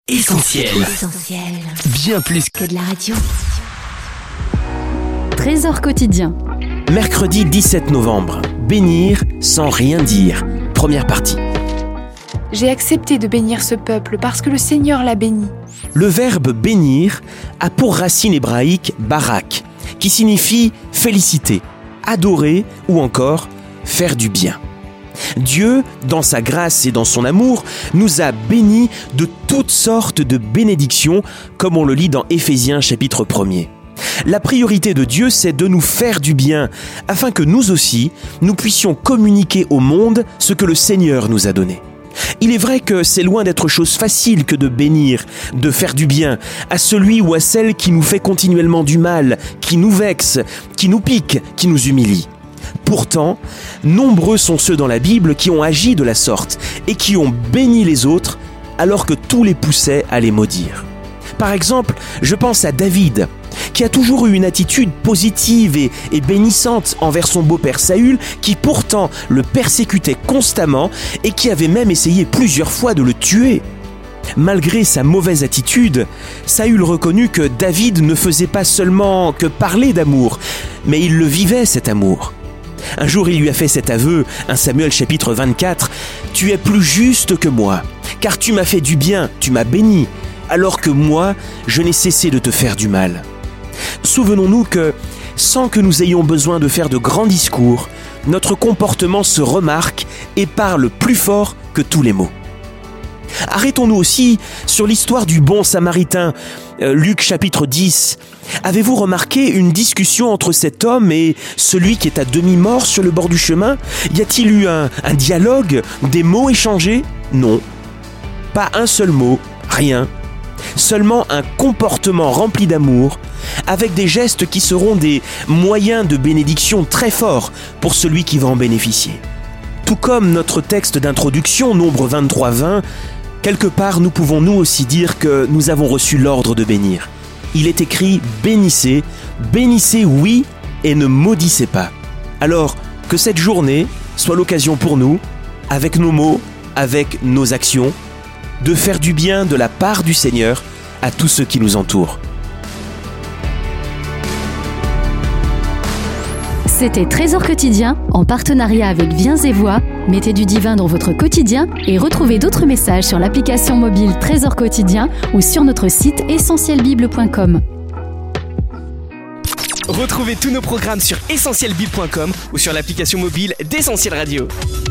Essentiel. Bien plus que de la radio. Trésor quotidien. Mercredi 17 novembre. Bénir sans rien dire. Première partie. J'ai accepté de bénir ce peuple parce que le Seigneur l'a béni. Le verbe bénir a pour racine hébraïque barak, qui signifie féliciter, adorer ou encore faire du bien. Dieu, dans sa grâce et dans son amour, nous a bénis de toutes sortes de bénédictions, comme on le lit dans Éphésiens chapitre 1er. La priorité de Dieu, c'est de nous faire du bien, afin que nous aussi, nous puissions communiquer au monde ce que le Seigneur nous a donné. Il est vrai que c'est loin d'être chose facile que de bénir, de faire du bien à celui ou à celle qui nous fait continuellement du mal, qui nous vexe, qui nous pique, qui nous humilie. Pourtant, nombreux sont ceux dans la Bible qui ont agi de la sorte et qui ont béni les autres alors que tout les poussait à les maudire. Par exemple, je pense à David, qui a toujours eu une attitude positive et bénissante envers son beau-père Saül, qui pourtant le persécutait constamment et qui avait même essayé plusieurs fois de le tuer. Malgré sa mauvaise attitude, Saül reconnut que David ne faisait pas seulement que parler d'amour, mais il le vivait cet amour. Un jour, il lui a fait cet aveu, 1 Samuel chapitre 24, « Tu es plus juste que moi, car tu m'as fait du bien, tu m'as béni, alors que moi, je n'ai cessé de te faire du mal. » Souvenons-nous que, sans que nous ayons besoin de faire de grands discours, notre comportement se remarque et parle plus fort que tous les mots. Arrêtons-nous aussi sur l'histoire du bon samaritain, Luc chapitre 10. Avez-vous remarqué une discussion entre cet homme et celui qui est à demi-mort sur le bord du chemin ? Y a-t-il eu un dialogue, des mots échangés ? Non. Pas un seul mot, rien. Seulement un comportement rempli d'amour, avec des gestes qui seront des moyens de bénédiction très forts pour celui qui va en bénéficier. Tout comme notre texte d'introduction, Nombre 23-20, quelque part nous pouvons nous aussi dire que nous avons reçu l'ordre de bénir. Il est écrit « Bénissez, bénissez oui et ne maudissez pas ». Alors que cette journée soit l'occasion pour nous, avec nos mots, avec nos actions, de faire du bien de la part du Seigneur à tous ceux qui nous entourent. C'était Trésor quotidien, en partenariat avec Viens et Voix. Mettez du divin dans votre quotidien et retrouvez d'autres messages sur l'application mobile Trésor quotidien ou sur notre site essentielbible.com. Retrouvez tous nos programmes sur essentielbible.com ou sur l'application mobile d'Essentiel Radio.